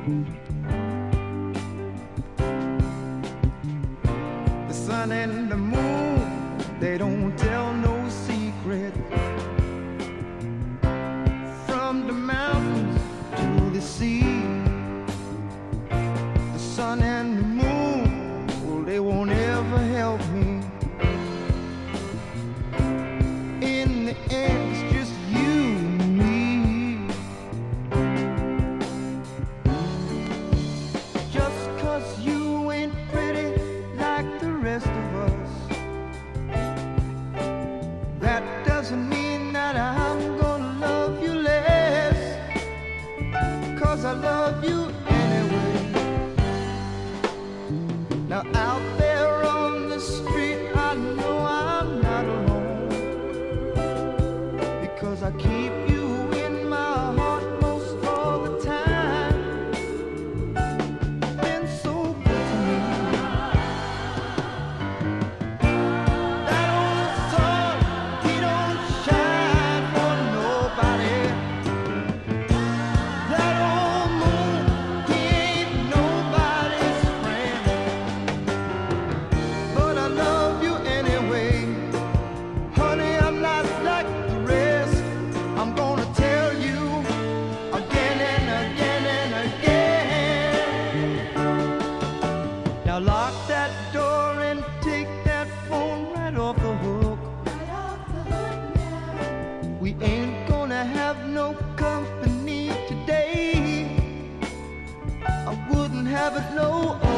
The sun and the moon, they don't tell no secret. From the mountains to the sea, the sun and the moon, well, they won't ever help me. In the end, it's just you and me. Just 'cause you ain't pretty like the rest of us, that doesn't mean that I'm gonna love you less, 'cause I love you anyway. Now out there on the street, I know I'm not alone, because I keep you in my heart most all the time. Been so good to me. That old sun, he don't shine for nobody. That old moon, he ain't nobody's friend. But I love you anyway. Honey, I'm not like the rest. I'm gonna tell you again and again and again. Now lock that door and take that phone right off the hook. We ain't gonna have no company today. I wouldn't have it no